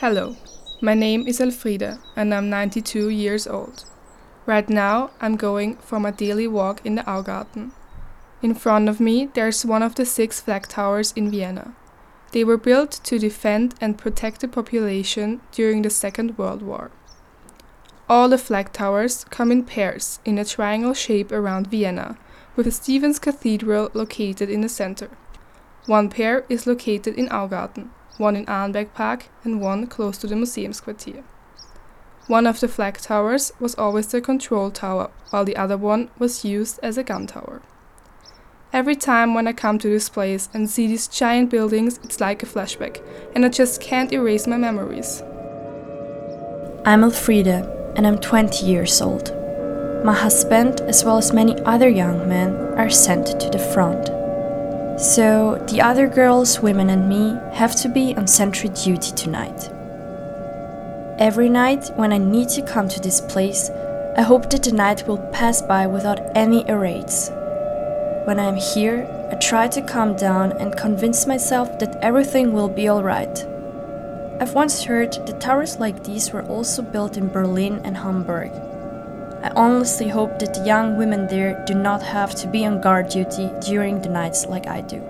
Hello, my name is Elfriede and I'm 92 years old. Right now I'm going for my daily walk in the Augarten. In front of me there's one of the 6 flag towers in Vienna. They were built to defend and protect the population during the Second World War. All the flag towers come in pairs in a triangle shape around Vienna, with the Stephen's Cathedral located in the center. One pair is located in Augarten, one in Arnberg Park and one close to the Museumsquartier. One of the flag towers was always the control tower, while the other one was used as a gun tower. Every time when I come to this place and see these giant buildings, it's like a flashback, and I just can't erase my memories. I'm Elfriede, and I'm 20 years old. My husband, as well as many other young men, are sent to the front. So, the other girls, women and me have to be on sentry duty tonight. Every night, when I need to come to this place, I hope that the night will pass by without any raids. When I am here, I try to calm down and convince myself that everything will be alright. I've once heard that towers like these were also built in Berlin and Hamburg. I honestly hope that the young women there do not have to be on guard duty during the nights like I do.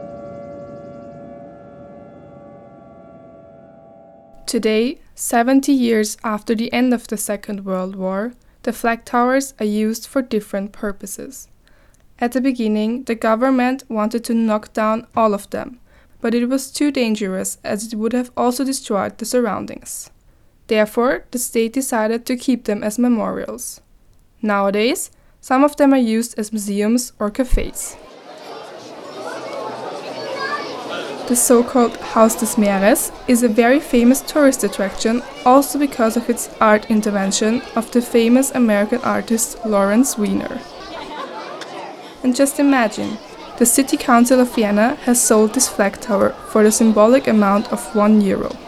Today, 70 years after the end of the Second World War, the flag towers are used for different purposes. At the beginning, the government wanted to knock down all of them, but it was too dangerous as it would have also destroyed the surroundings. Therefore, the state decided to keep them as memorials. Nowadays, some of them are used as museums or cafes. The so-called Haus des Meeres is a very famous tourist attraction also because of its art intervention of the famous American artist Lawrence Weiner. And just imagine, the City Council of Vienna has sold this flag tower for the symbolic amount of €1.